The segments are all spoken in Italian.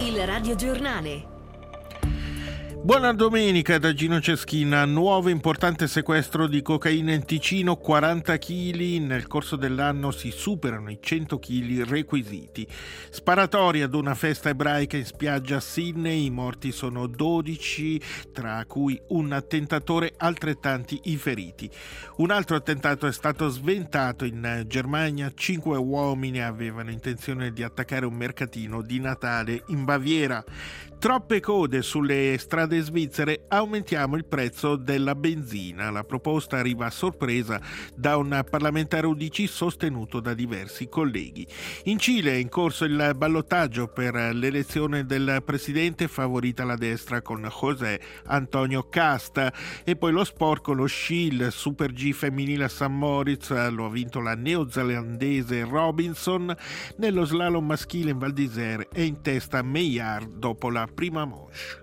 Il radiogiornale. Buona domenica da Gino Ceschina. Nuovo importante sequestro di cocaina in Ticino, 40 kg. Nel corso dell'anno si superano i 100 kg requisiti. Sparatoria ad una festa ebraica in spiaggia a Sydney. I morti sono 12, tra cui un attentatore, altrettanti i feriti. Un altro attentato è stato sventato in Germania. 5 uomini avevano intenzione di attaccare un mercatino di Natale in Baviera. Troppe code sulle strade svizzere, aumentiamo il prezzo della benzina. La proposta arriva a sorpresa da un parlamentare UDC sostenuto da diversi colleghi. In Cile è in corso il ballottaggio per l'elezione del presidente, favorita la destra con José Antonio Casta. E poi lo sport con lo sci, il Super G femminile a St. Moritz, lo ha vinto la neozelandese Robinson. Nello slalom maschile in Val d'Isère è in testa Meillard dopo la prima manche.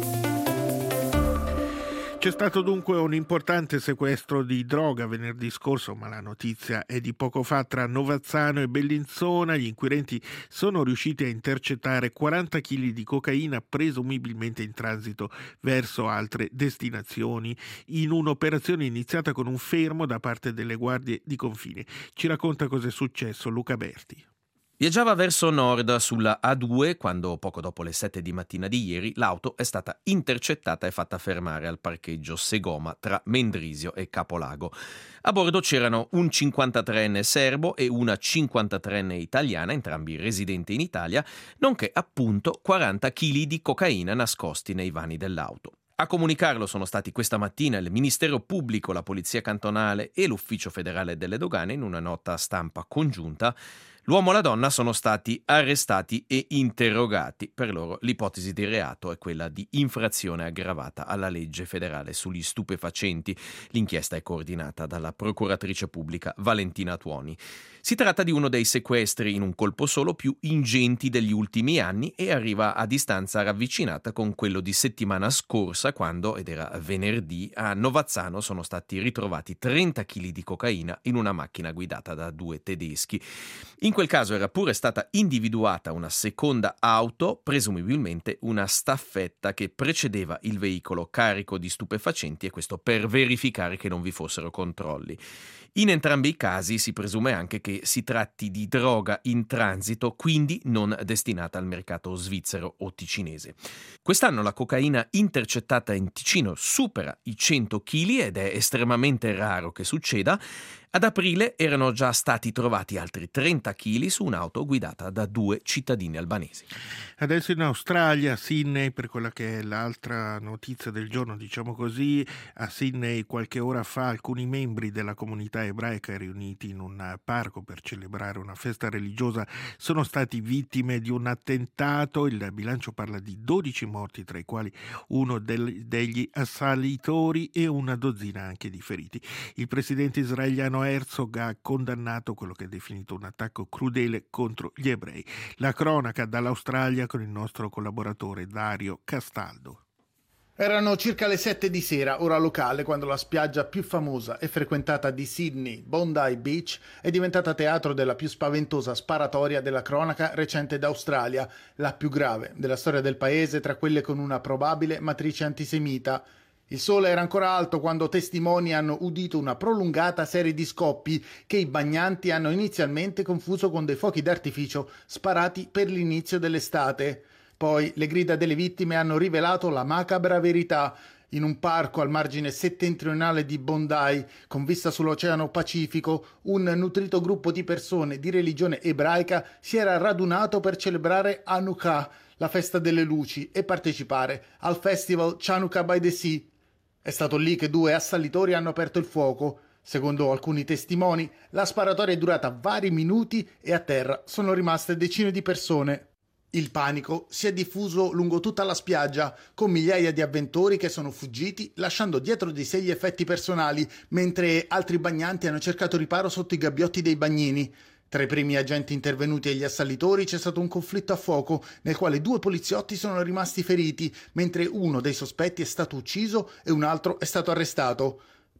C'è stato dunque un importante sequestro di droga venerdì scorso, ma la notizia è di poco fa, tra Novazzano e Bellinzona. Gli inquirenti sono riusciti a intercettare 40 kg di cocaina, presumibilmente in transito verso altre destinazioni, in un'operazione iniziata con un fermo da parte delle guardie di confine. Ci racconta cosa è successo Luca Berti. Viaggiava verso nord sulla A2 quando, poco dopo le 7 di mattina di ieri, l'auto è stata intercettata e fatta fermare al parcheggio Segoma tra Mendrisio e Capolago. A bordo c'erano un 53enne serbo e una 53enne italiana, entrambi residenti in Italia, nonché appunto 40 kg di cocaina nascosti nei vani dell'auto. A comunicarlo sono stati questa mattina il Ministero Pubblico, la Polizia Cantonale e l'Ufficio Federale delle Dogane in una nota stampa congiunta. L'uomo e la donna sono stati arrestati e interrogati. Per loro l'ipotesi di reato è quella di infrazione aggravata alla legge federale sugli stupefacenti. L'inchiesta è coordinata dalla procuratrice pubblica Valentina Tuoni. Si tratta di uno dei sequestri in un colpo solo più ingenti degli ultimi anni e arriva a distanza ravvicinata con quello di settimana scorsa, quando, ed era venerdì, a Novazzano sono stati ritrovati 30 kg di cocaina in una macchina guidata da 2 tedeschi. In quel caso era pure stata individuata una seconda auto, presumibilmente una staffetta che precedeva il veicolo carico di stupefacenti, e questo per verificare che non vi fossero controlli. In entrambi i casi si presume anche che si tratti di droga in transito, quindi non destinata al mercato svizzero o ticinese. Quest'anno la cocaina intercettata in Ticino supera i 100 kg ed è estremamente raro che succeda. Ad aprile erano già stati trovati altri 30 kg su un'auto guidata da 2 cittadini albanesi. Adesso in Australia, a Sydney, per quella che è l'altra notizia del giorno, diciamo così, a Sydney qualche ora fa alcuni membri della comunità ebraica riuniti in un parco per celebrare una festa religiosa sono stati vittime di un attentato. Il bilancio parla di 12 morti, tra i quali uno degli assalitori e una dozzina anche di feriti. Il presidente israeliano Herzog ha condannato quello che è definito un attacco crudele contro gli ebrei. La cronaca dall'Australia con il nostro collaboratore Dario Castaldo. Erano circa le 7 di sera, ora locale, quando la spiaggia più famosa e frequentata di Sydney, Bondi Beach, è diventata teatro della più spaventosa sparatoria della cronaca recente d'Australia, la più grave della storia del paese, tra quelle con una probabile matrice antisemita. Il sole era ancora alto quando testimoni hanno udito una prolungata serie di scoppi che i bagnanti hanno inizialmente confuso con dei fuochi d'artificio sparati per l'inizio dell'estate. Poi le grida delle vittime hanno rivelato la macabra verità. In un parco al margine settentrionale di Bondi, con vista sull'Oceano Pacifico, un nutrito gruppo di persone di religione ebraica si era radunato per celebrare Hanukkah, la festa delle luci, e partecipare al festival Chanukah by the Sea. È stato lì che 2 assalitori hanno aperto il fuoco. Secondo alcuni testimoni, la sparatoria è durata vari minuti e a terra sono rimaste decine di persone. Il panico si è diffuso lungo tutta la spiaggia, con migliaia di avventori che sono fuggiti lasciando dietro di sé gli effetti personali, mentre altri bagnanti hanno cercato riparo sotto i gabbiotti dei bagnini. Tra i primi agenti intervenuti e gli assalitori c'è stato un conflitto a fuoco nel quale 2 poliziotti sono rimasti feriti, mentre uno dei sospetti è stato ucciso e un altro è stato arrestato.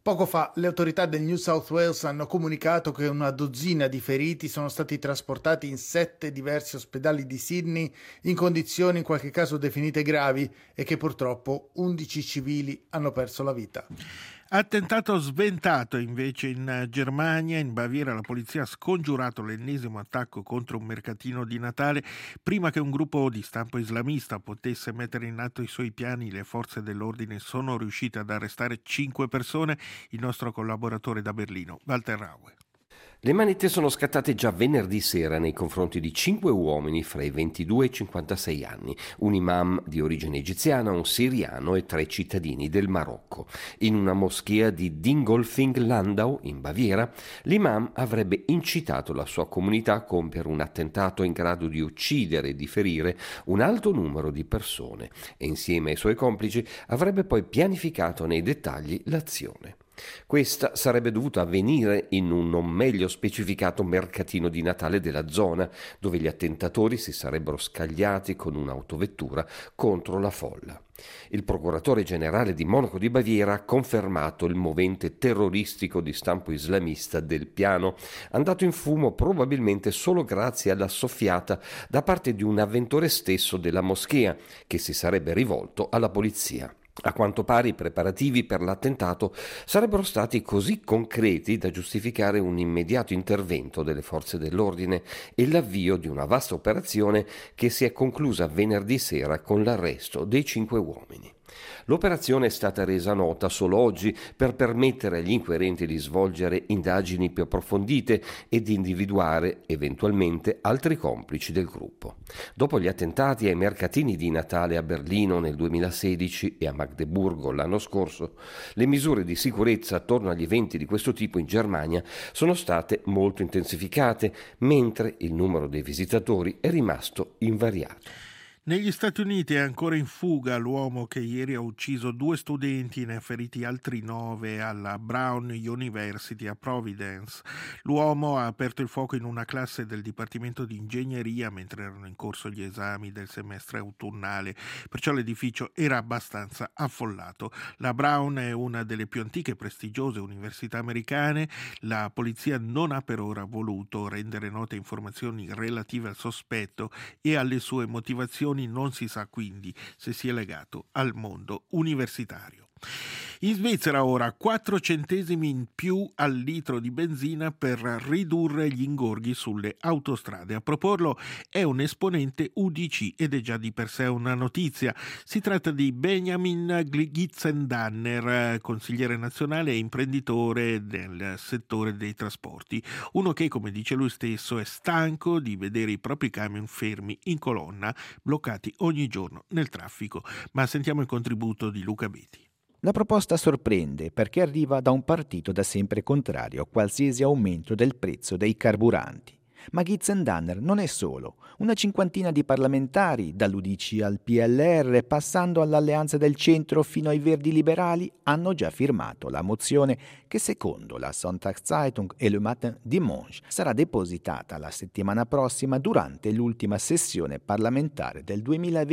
Poco fa le autorità del New South Wales hanno comunicato che una dozzina di feriti sono stati trasportati in 7 diversi ospedali di Sydney in condizioni in qualche caso definite gravi e che purtroppo 11 civili hanno perso la vita. Attentato sventato invece in Germania. In Baviera la polizia ha scongiurato l'ennesimo attacco contro un mercatino di Natale. Prima che un gruppo di stampo islamista potesse mettere in atto i suoi piani, le forze dell'ordine sono riuscite ad arrestare 5 persone. Il nostro collaboratore da Berlino, Walter Raue. Le manette sono scattate già venerdì sera nei confronti di 5 uomini fra i 22 e i 56 anni, un imam di origine egiziana, un siriano e 3 cittadini del Marocco. In una moschea di Dingolfing-Landau, in Baviera, l'imam avrebbe incitato la sua comunità a compiere un attentato in grado di uccidere e di ferire un alto numero di persone e insieme ai suoi complici avrebbe poi pianificato nei dettagli l'azione. Questa sarebbe dovuta avvenire in un non meglio specificato mercatino di Natale della zona, dove gli attentatori si sarebbero scagliati con un'autovettura contro la folla. Il procuratore generale di Monaco di Baviera ha confermato il movente terroristico di stampo islamista del piano, andato in fumo probabilmente solo grazie alla soffiata da parte di un avventore stesso della moschea, che si sarebbe rivolto alla polizia. A quanto pare i preparativi per l'attentato sarebbero stati così concreti da giustificare un immediato intervento delle forze dell'ordine e l'avvio di una vasta operazione che si è conclusa venerdì sera con l'arresto dei 5 uomini. L'operazione è stata resa nota solo oggi per permettere agli inquirenti di svolgere indagini più approfondite e di individuare eventualmente altri complici del gruppo. Dopo gli attentati ai mercatini di Natale a Berlino nel 2016 e a Magdeburgo l'anno scorso, le misure di sicurezza attorno agli eventi di questo tipo in Germania sono state molto intensificate, mentre il numero dei visitatori è rimasto invariato. Negli Stati Uniti è ancora in fuga l'uomo che ieri ha ucciso 2 studenti e ne ha feriti altri 9 alla Brown University a Providence. L'uomo ha aperto il fuoco in una classe del Dipartimento di Ingegneria mentre erano in corso gli esami del semestre autunnale, perciò l'edificio era abbastanza affollato. La Brown è una delle più antiche e prestigiose università americane. La polizia non ha per ora voluto rendere note informazioni relative al sospetto e alle sue motivazioni. Non si sa quindi se sia legato al mondo universitario. In Svizzera ora 4 centesimi in più al litro di benzina per ridurre gli ingorghi sulle autostrade. A proporlo è un esponente UDC ed è già di per sé una notizia. Si tratta di Benjamin Gitzendanner, consigliere nazionale e imprenditore del settore dei trasporti. Uno che, come dice lui stesso, è stanco di vedere i propri camion fermi in colonna, bloccati ogni giorno nel traffico. Ma sentiamo il contributo di Luca Betti. La proposta sorprende perché arriva da un partito da sempre contrario a qualsiasi aumento del prezzo dei carburanti. Ma Gitzendanner non è solo. Una cinquantina di parlamentari, dall'UDC al PLR, passando all'Alleanza del Centro fino ai Verdi Liberali, hanno già firmato la mozione che, secondo la Sonntagszeitung e Le Matin Dimanche, sarà depositata la settimana prossima durante l'ultima sessione parlamentare del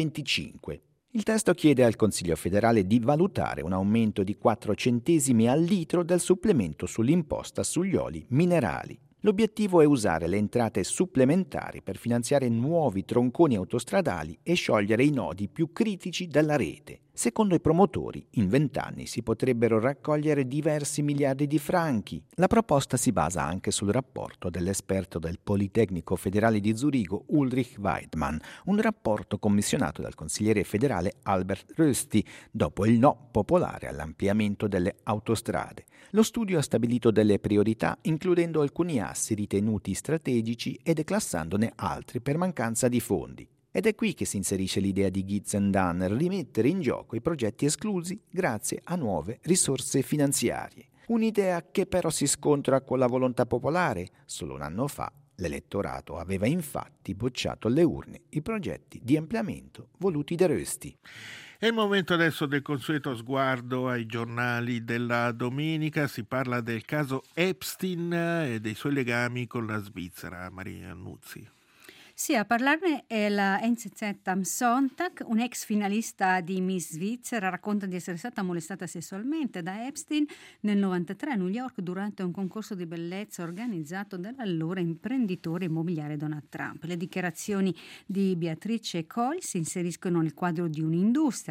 2025. Il testo chiede al Consiglio federale di valutare un aumento di 4 centesimi al litro del supplemento sull'imposta sugli oli minerali. L'obiettivo è usare le entrate supplementari per finanziare nuovi tronconi autostradali e sciogliere i nodi più critici della rete. Secondo i promotori, in 20 anni si potrebbero raccogliere diversi miliardi di franchi. La proposta si basa anche sul rapporto dell'esperto del Politecnico federale di Zurigo Ulrich Weidmann, un rapporto commissionato dal consigliere federale Albert Rösti dopo il no popolare all'ampliamento delle autostrade. Lo studio ha stabilito delle priorità, includendo alcuni assi ritenuti strategici e declassandone altri per mancanza di fondi. Ed è qui che si inserisce l'idea di Gitzendanner rimettere in gioco i progetti esclusi grazie a nuove risorse finanziarie. Un'idea che però si scontra con la volontà popolare. Solo un anno fa l'elettorato aveva infatti bocciato alle urne i progetti di ampliamento voluti da Rösti. È il momento adesso del consueto sguardo ai giornali della domenica. Si parla del caso Epstein e dei suoi legami con la Svizzera. Maria Nuzzi. Sì, a parlarne è la NZZ am Sonntag, un'ex finalista di Miss Svizzera, racconta di essere stata molestata sessualmente da Epstein nel 93 a New York durante un concorso di bellezza organizzato dall'allora imprenditore immobiliare Donald Trump. Le dichiarazioni di Beatrice Coyle si inseriscono nel quadro di un'industria,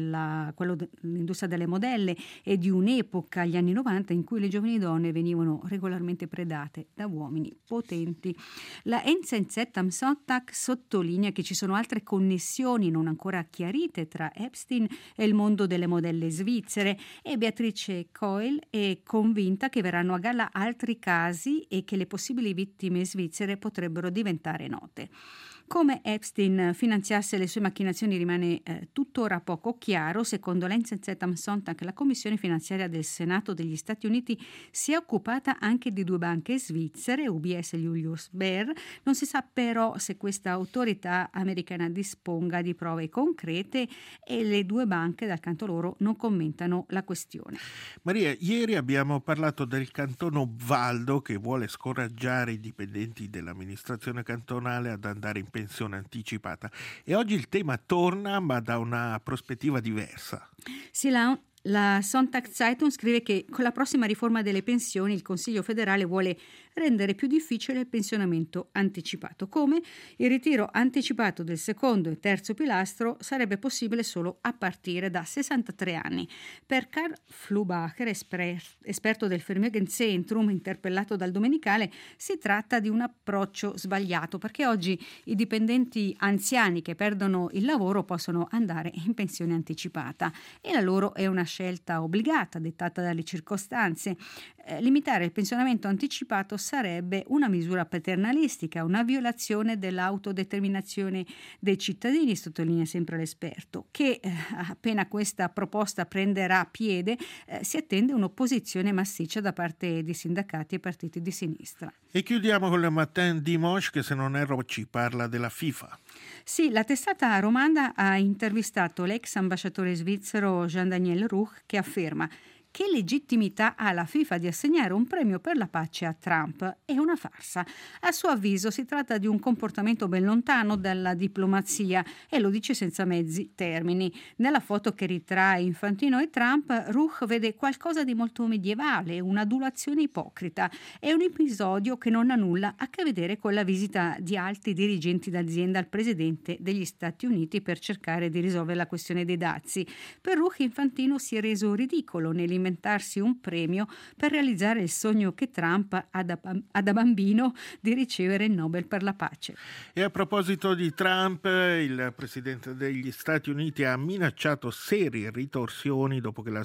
l'industria delle modelle, e di un'epoca, gli anni 90, in cui le giovani donne venivano regolarmente predate da uomini potenti. La NZZ am Sonntag sottolinea che ci sono altre connessioni non ancora chiarite tra Epstein e il mondo delle modelle svizzere, e Beatrice Coyle è convinta che verranno a galla altri casi e che le possibili vittime svizzere potrebbero diventare note. Come Epstein finanziasse le sue macchinazioni rimane tuttora poco chiaro. Secondo l'NZZ am Sonntag, la Commissione finanziaria del Senato degli Stati Uniti si è occupata anche di 2 banche svizzere, UBS e Julius Baer. Non si sa però se questa autorità americana disponga di prove concrete, e le 2 banche dal canto loro non commentano la questione. Maria, ieri abbiamo parlato del canton Obvaldo che vuole scoraggiare i dipendenti dell'amministrazione cantonale ad andare in pensione anticipata, e oggi il tema torna, ma da una prospettiva diversa. Sì, la Sonntag Zeitung scrive che con la prossima riforma delle pensioni il Consiglio federale vuole rendere più difficile il pensionamento anticipato. Come? Il ritiro anticipato del secondo e terzo pilastro sarebbe possibile solo a partire da 63 anni. Per Karl Flubacher, esperto del Vermögenszentrum, interpellato dal Domenicale, si tratta di un approccio sbagliato, perché oggi i dipendenti anziani che perdono il lavoro possono andare in pensione anticipata, e la loro è una scelta obbligata, dettata dalle circostanze. Limitare il pensionamento anticipato sarebbe una misura paternalistica, una violazione dell'autodeterminazione dei cittadini, sottolinea sempre l'esperto, che appena questa proposta prenderà piede si attende un'opposizione massiccia da parte di sindacati e partiti di sinistra. E chiudiamo con le Matin Dimanche, che se non erro ci parla della FIFA. Sì, la testata romana ha intervistato l'ex ambasciatore svizzero Jean-Daniel Ruch, che afferma: che legittimità ha la FIFA di assegnare un premio per la pace a Trump? È una farsa. A suo avviso si tratta di un comportamento ben lontano dalla diplomazia, e lo dice senza mezzi termini. Nella foto che ritrae Infantino e Trump, Ruch vede qualcosa di molto medievale, un'adulazione ipocrita. È un episodio che non ha nulla a che vedere con la visita di alti dirigenti d'azienda al presidente degli Stati Uniti per cercare di risolvere la questione dei dazi. Per Ruch, Infantino si è reso ridicolo nell'inventarsi un premio per realizzare il sogno che Trump ha da bambino di ricevere il Nobel per la pace. E a proposito di Trump, il presidente degli Stati Uniti ha minacciato serie ritorsioni dopo che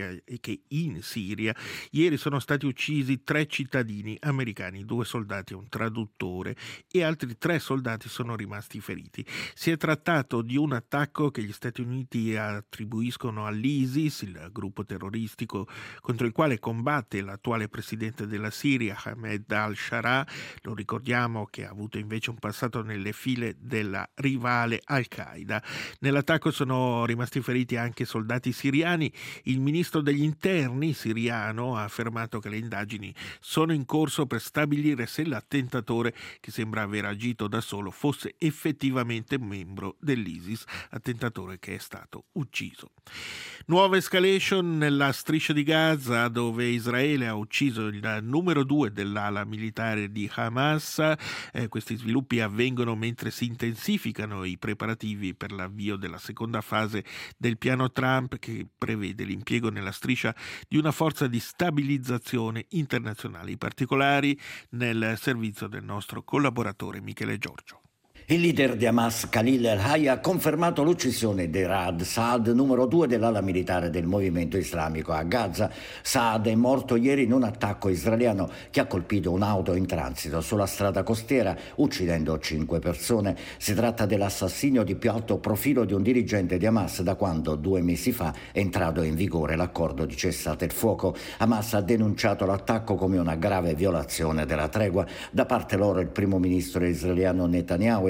in Siria ieri sono stati uccisi 3 cittadini americani, 2 soldati e un traduttore, e altri 3 soldati sono rimasti feriti. Si è trattato di un attacco che gli Stati Uniti attribuiscono all'ISIS, il gruppo terroristico contro il quale combatte l'attuale presidente della Siria, Ahmed al-Sharaa. Lo ricordiamo che ha avuto invece un passato nelle file della rivale Al-Qaeda. Nell'attacco sono rimasti feriti anche soldati siriani. Il ministro degli interni siriano ha affermato che le indagini sono in corso per stabilire se l'attentatore, che sembra aver agito da solo, fosse effettivamente membro dell'ISIS, attentatore che è stato ucciso. Nuova escalation nella striscia di Gaza, dove Israele ha ucciso il numero 2 dell'ala militare di Hamas. Questi sviluppi avvengono mentre si intensificano i preparativi per l'avvio della seconda fase del piano Trump, che prevede l'impiego nella striscia di una forza di stabilizzazione internazionale. I particolari nel servizio del nostro collaboratore Michele Giorgio. Il leader di Hamas, Khalil el-Hayya, ha confermato l'uccisione di Raad Saad, numero 2 dell'ala militare del movimento islamico a Gaza. Saad è morto ieri in un attacco israeliano che ha colpito un'auto in transito sulla strada costiera, uccidendo 5 persone. Si tratta dell'assassinio di più alto profilo di un dirigente di Hamas da quando 2 mesi fa è entrato in vigore l'accordo di cessate il fuoco. Hamas ha denunciato l'attacco come una grave violazione della tregua. Da parte loro il primo ministro israeliano Netanyahu ed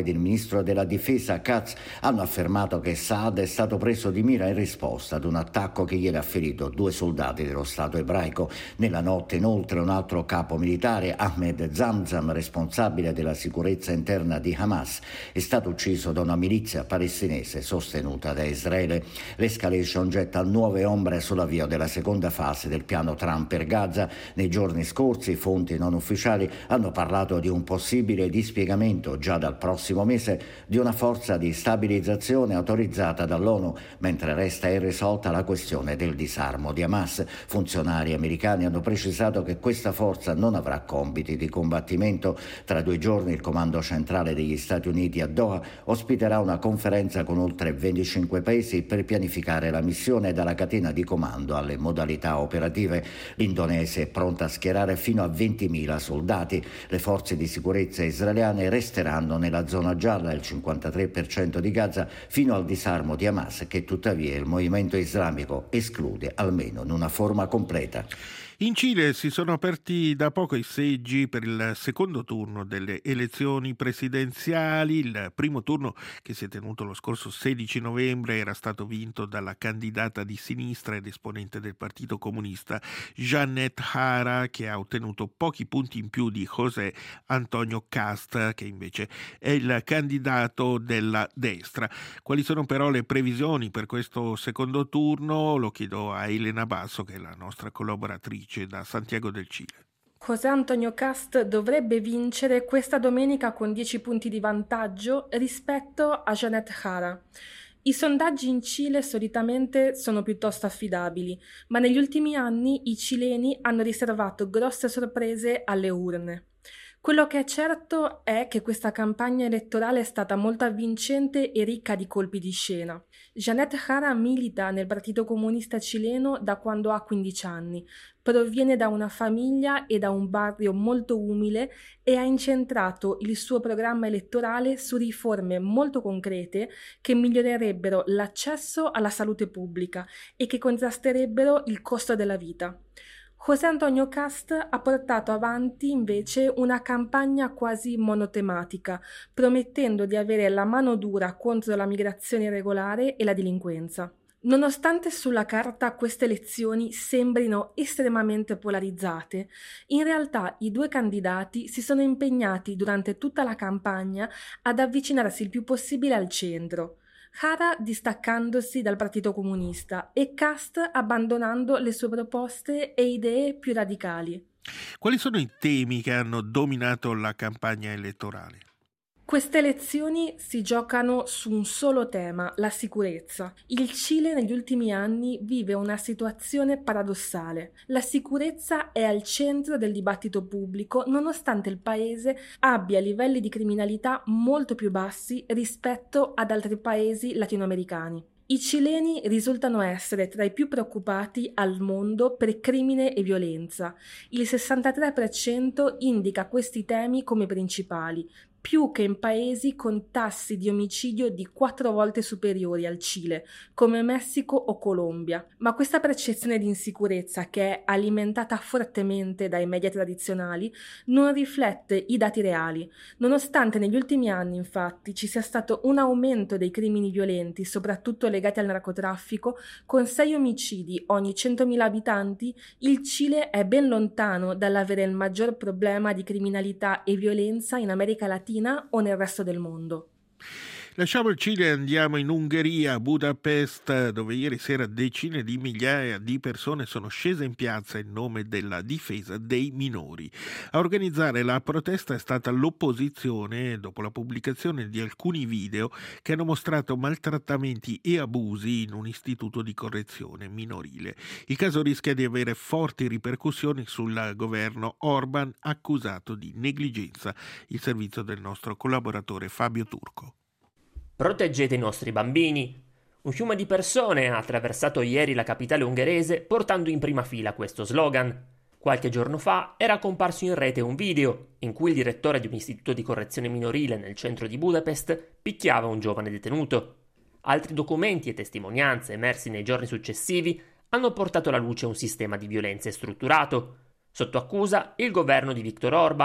ed il ministro della difesa Katz hanno affermato che Saad è stato preso di mira in risposta ad un attacco che ieri ha ferito 2 soldati dello Stato ebraico. Nella notte inoltre un altro capo militare, Ahmed Zamzam, responsabile della sicurezza interna di Hamas, è stato ucciso da una milizia palestinese sostenuta da Israele. L'escalation getta nuove ombre sull'avvio della seconda fase del piano Trump per Gaza. Nei giorni scorsi fonti non ufficiali hanno parlato di un possibile dispiegamento già dal prossimo mese di una forza di stabilizzazione autorizzata dall'ONU, mentre resta irrisolta la questione del disarmo di Hamas. Funzionari americani hanno precisato che questa forza non avrà compiti di combattimento. Tra 2 giorni il comando centrale degli Stati Uniti a Doha ospiterà una conferenza con oltre 25 paesi per pianificare la missione dalla catena di comando alle modalità operative. L'Indonesia è pronta a schierare fino a 20.000 soldati. Le forze di sicurezza israeliane resteranno nella zona gialla, il 53% di Gaza, fino al disarmo di Hamas, che tuttavia il movimento islamico esclude almeno in una forma completa. In Cile si sono aperti da poco i seggi per il secondo turno delle elezioni presidenziali. Il primo turno, che si è tenuto lo scorso 16 novembre, era stato vinto dalla candidata di sinistra ed esponente del Partito Comunista Janet Jara, che ha ottenuto pochi punti in più di José Antonio Cast, che invece è il candidato della destra. Quali sono però le previsioni per questo secondo turno? Lo chiedo a Elena Basso, che è la nostra collaboratrice da Santiago del Cile. José Antonio Cast dovrebbe vincere questa domenica con 10 punti di vantaggio rispetto a Janet Jara. I sondaggi in Cile solitamente sono piuttosto affidabili, ma negli ultimi anni i cileni hanno riservato grosse sorprese alle urne. Quello che è certo è che questa campagna elettorale è stata molto avvincente e ricca di colpi di scena. Janet Jara milita nel Partito Comunista cileno da quando ha 15 anni, proviene da una famiglia e da un barrio molto umile e ha incentrato il suo programma elettorale su riforme molto concrete che migliorerebbero l'accesso alla salute pubblica e che contrasterebbero il costo della vita. José Antonio Cast ha portato avanti invece una campagna quasi monotematica, promettendo di avere la mano dura contro la migrazione irregolare e la delinquenza. Nonostante sulla carta queste elezioni sembrino estremamente polarizzate, in realtà i 2 candidati si sono impegnati durante tutta la campagna ad avvicinarsi il più possibile al centro. Jara distaccandosi dal Partito Comunista e Cast abbandonando le sue proposte e idee più radicali. Quali sono i temi che hanno dominato la campagna elettorale? Queste elezioni si giocano su un solo tema, la sicurezza. Il Cile negli ultimi anni vive una situazione paradossale. La sicurezza è al centro del dibattito pubblico, nonostante il paese abbia livelli di criminalità molto più bassi rispetto ad altri paesi latinoamericani. I cileni risultano essere tra i più preoccupati al mondo per crimine e violenza. Il 63% indica questi temi come principali, più che in paesi con tassi di omicidio di 4 volte superiori al Cile, come Messico o Colombia. Ma questa percezione di insicurezza, che è alimentata fortemente dai media tradizionali, non riflette i dati reali. Nonostante negli ultimi anni, infatti, ci sia stato un aumento dei crimini violenti, soprattutto legati al narcotraffico, con 6 omicidi ogni 100.000 abitanti, il Cile è ben lontano dall'avere il maggior problema di criminalità e violenza in America Latina o nel resto del mondo. Lasciamo il Cile e andiamo in Ungheria, a Budapest, dove ieri sera decine di migliaia di persone sono scese in piazza in nome della difesa dei minori. A organizzare la protesta è stata l'opposizione, dopo la pubblicazione di alcuni video che hanno mostrato maltrattamenti e abusi in un istituto di correzione minorile. Il caso rischia di avere forti ripercussioni sul governo Orban, accusato di negligenza. Il servizio del nostro collaboratore Fabio Turco. Proteggete i nostri bambini. Un fiume di persone ha attraversato ieri la capitale ungherese portando in prima fila questo slogan. Qualche giorno fa era comparso in rete un video in cui il direttore di un istituto di correzione minorile nel centro di Budapest picchiava un giovane detenuto. Altri documenti e testimonianze emersi nei giorni successivi hanno portato alla luce un sistema di violenze strutturato. Sotto accusa il governo di Viktor Orban,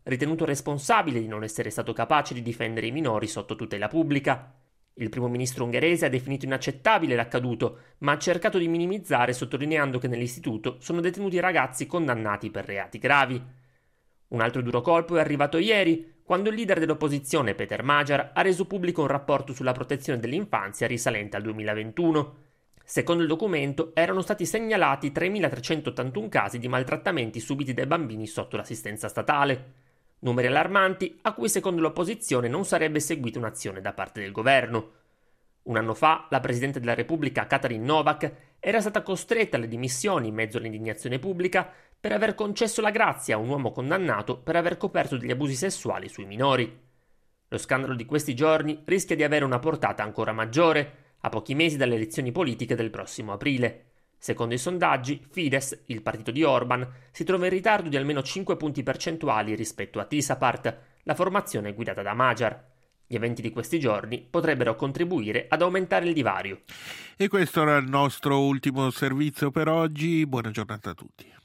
ritenuto responsabile di non essere stato capace di difendere i minori sotto tutela pubblica. Il primo ministro ungherese ha definito inaccettabile l'accaduto, ma ha cercato di minimizzare sottolineando che nell'istituto sono detenuti ragazzi condannati per reati gravi. Un altro duro colpo è arrivato ieri, quando il leader dell'opposizione Peter Magyar ha reso pubblico un rapporto sulla protezione dell'infanzia risalente al 2021. Secondo il documento erano stati segnalati 3.381 casi di maltrattamenti subiti dai bambini sotto l'assistenza statale. Numeri allarmanti a cui secondo l'opposizione non sarebbe seguita un'azione da parte del governo. Un anno fa la Presidente della Repubblica Katalin Novak era stata costretta alle dimissioni in mezzo all'indignazione pubblica per aver concesso la grazia a un uomo condannato per aver coperto degli abusi sessuali sui minori. Lo scandalo di questi giorni rischia di avere una portata ancora maggiore, a pochi mesi dalle elezioni politiche del prossimo aprile. Secondo i sondaggi, Fidesz, il partito di Orban, si trova in ritardo di almeno 5 punti percentuali rispetto a Tisapart, la formazione guidata da Magyar. Gli eventi di questi giorni potrebbero contribuire ad aumentare il divario. E questo era il nostro ultimo servizio per oggi. Buona giornata a tutti.